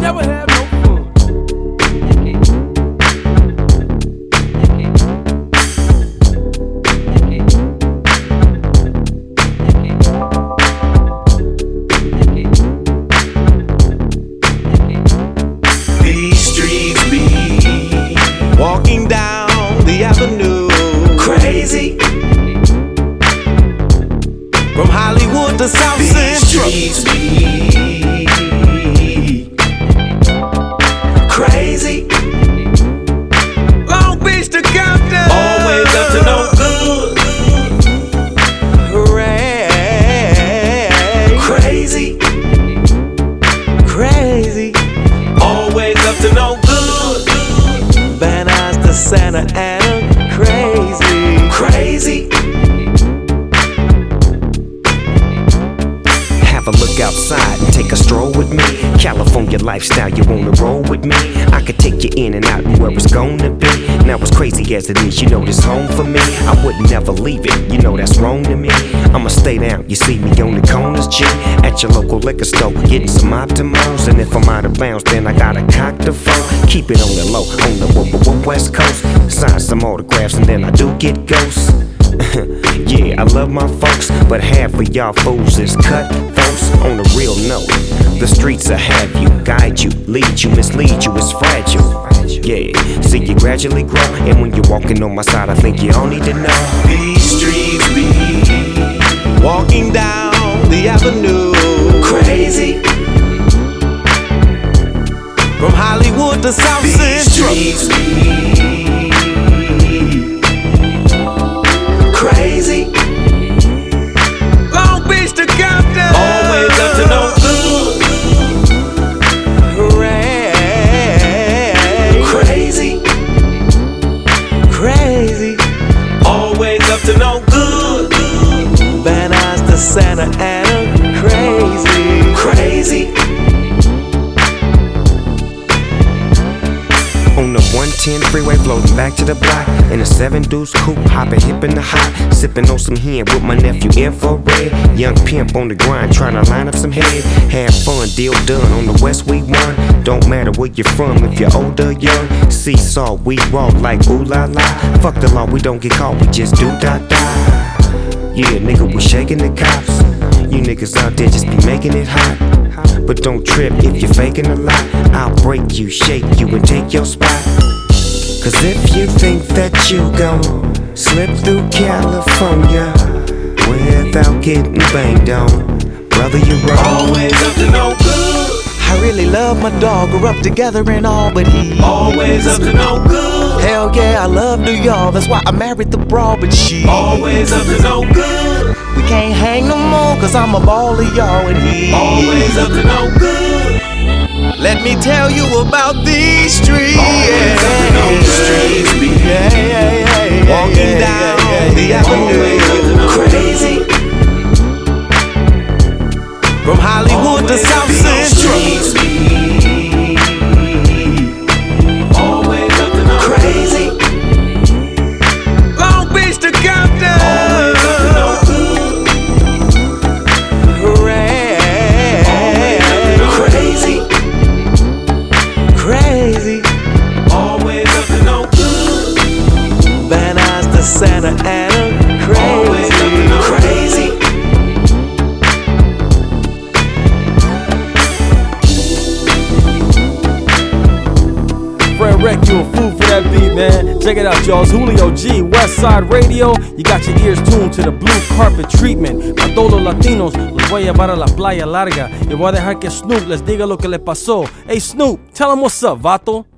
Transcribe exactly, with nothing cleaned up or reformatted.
never have no fun. These streets be walking down the avenue, crazy. From Hollywood to South These Central, streets be crazy. Long Beach to Compton, always up to no good. Crazy, crazy, always up to no good. Van Nuys to Santa Ana, crazy, crazy. Have a look outside and take a stroll with me. California lifestyle, you wanna roll with me? I could take you in and out and where it's gonna be. Now as crazy as it is, you know this home for me. I would never leave it, you know that's wrong to me. I'ma stay down, you see me on the corners, G. At your local liquor store, getting some Optimals. And if I'm out of bounds, then I gotta cock the phone. Keep it on the low, on the w- w- west coast. Sign some autographs and then I do get ghosts. Yeah, I love my folks, but half of y'all fools is cutthroats. On a real note, the streets will have you, guide you, lead you, mislead you, it's fragile. Yeah, see you gradually grow, and when you're walking on my side, I think you all need to know. These streets be walking down the avenue, crazy. From Hollywood to South These Central, streets be crazy. Long Beach to Compton, always up to no good. Crazy, crazy, always up to no good. Van Nuys to Santa Ana, crazy, crazy. On the one ten freeway, floating back to the block in a seven deuce coupe, hopping hip in the hot, sipping on some hen with my nephew Infrared. Young pimp on the grind, trying to line up some head. Have fun, deal done on the west we won. Don't matter where you're from, if you're older, young. Seesaw, we walk like ooh la la. Fuck the law, we don't get caught, we just do da da. Yeah, nigga, we shaking the cops. You niggas out there just be making it hot. But don't trip if you're faking a lot. I'll break you, shake you, and take your spot. Cause if you think that you gon' slip through California without getting banged on, brother, you're wrong. Always up to no good. I really love my dog, grew up together and all, but he always up to no good. Hell yeah, I love New York, that's why I married the broad, but she always up to no good. We can't hang no more, cause I'm a baller, y'all, and he always up to no good. Let me tell you about these streets. Always up to no good. Yeah, yeah, yeah, yeah, walking yeah, down yeah, yeah, the avenue, no crazy. From Hollywood always to South Central, always up to no crazy. Long Beach to Compton, always up to no good. Crazy, crazy, always up to no good. Van Nuys to Santa Ana, crazy, always up to no crazy. Fred Wreck, you a fool for that beat, man. Check it out, y'all. It's Julio G, Westside Radio. You got your ears tuned to the blue carpet treatment. A todos los latinos los voy a llevar a la playa larga. Y voy a dejar que Snoop les diga lo que le pasó. Hey Snoop, tell him what's up, vato.